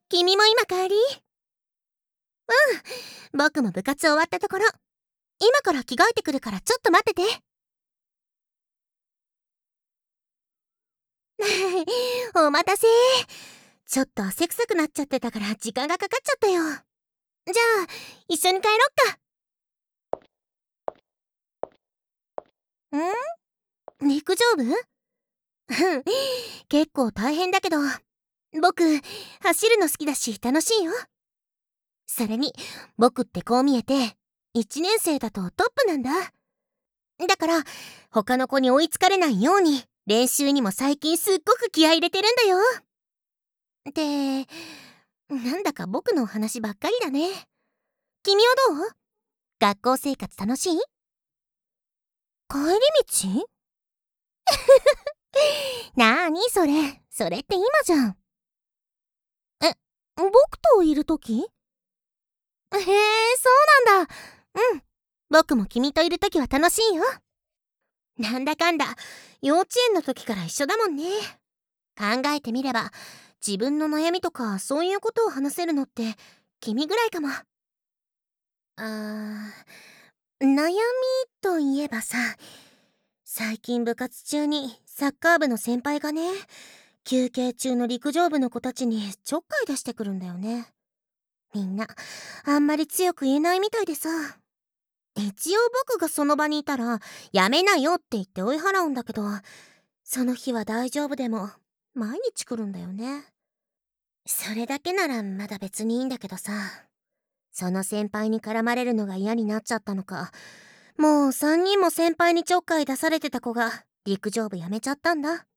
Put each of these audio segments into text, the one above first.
君も今帰り？僕も部活終わったところ。今から着替えてくるからちょっと待ってて。お待たせ。ちょっと汗臭くなっちゃってたから時間がかかっちゃったよ。じゃあ、一緒に帰ろっか。陸上部？結構大変だけど、僕、走るの好きだし楽しいよ。それに、僕ってこう見えて、1年生だとトップなんだ。だから、他の子に追いつかれないように、練習にも最近すっごく気合い入れてるんだよ。ってなんだか僕の話ばっかりだね。君はどう？学校生活楽しい？帰り道？なーにそれ。それって今じゃん。僕といるとき？へえ、そうなんだ。僕も君といるときは楽しいよ。なんだかんだ、幼稚園の時から一緒だもんね。考えてみれば、自分の悩みとかそういうことを話せるのって君ぐらいかも。悩みといえばさ、最近部活中にサッカー部の先輩がね、休憩中の陸上部の子たちにちょっかい出してくるんだよね。みんなあんまり強く言えないみたいでさ。一応僕がその場にいたらやめなよって言って追い払うんだけど、その日は大丈夫でも毎日来るんだよね。それだけならまだ別にいいんだけどさ、その先輩に絡まれるのが嫌になっちゃったのか、もう3人も先輩にちょっかい出されてた子が陸上部やめちゃったんだ。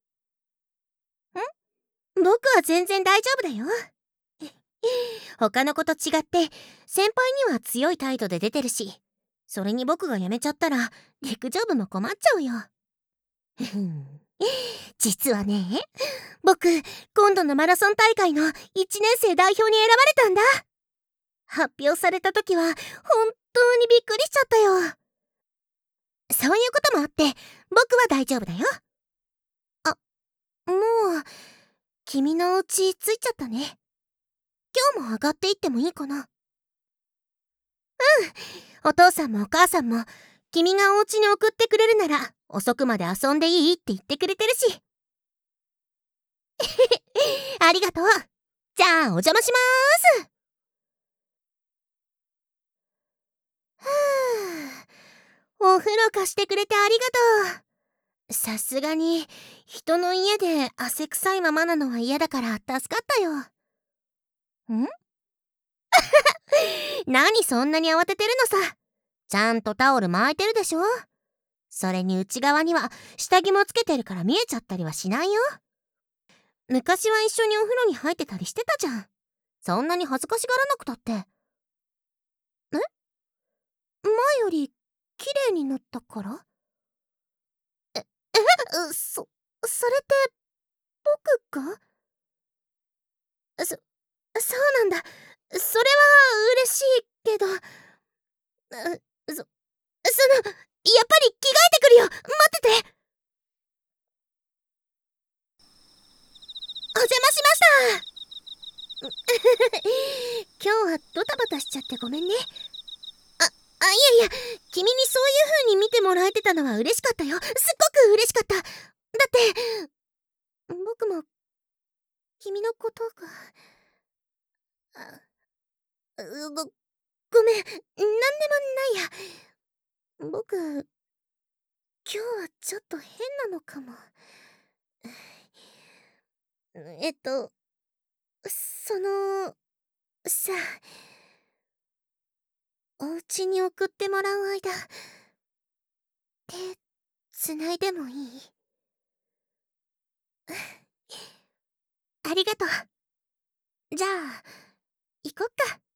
僕は全然大丈夫だよ。他の子と違って先輩には強い態度で出てるし、それに僕が辞めちゃったら陸上部も困っちゃうよ。実はね、僕今度のマラソン大会の1年生代表に選ばれたんだ。発表された時は本当にびっくりしちゃったよ。そういうこともあって僕は大丈夫だよ。もう君のお家着いちゃったね。今日も上がっていってもいいかな？お父さんもお母さんも君がお家に送ってくれるなら遅くまで遊んでいいって言ってくれてるし。ありがとう。じゃあお邪魔しまーす。お風呂貸してくれてありがとう。さすがに人の家で汗臭いままなのは嫌だから助かったよ。何そんなに慌ててるのさ。ちゃんとタオル巻いてるでしょ。それに内側には下着もつけてるから見えちゃったりはしないよ。昔は一緒にお風呂に入ってたりしてたじゃん。そんなに恥ずかしがらなくたって。前より綺麗になったから？それって僕が？そうなんだ。それは嬉しいけど、やっぱり着替えてくるよ。待ってて。お邪魔しました。今日はドタバタしちゃってごめんね。いやいや、君にそういう風に見てもらえてたのは嬉しかったよ。すっごく嬉しかった。だって僕も君のことがごめん、なんでもないや。僕今日はちょっと変なのかも。そのさ、お家に送ってもらう間、手繋いでもいい？ありがとう。じゃあ行こっか。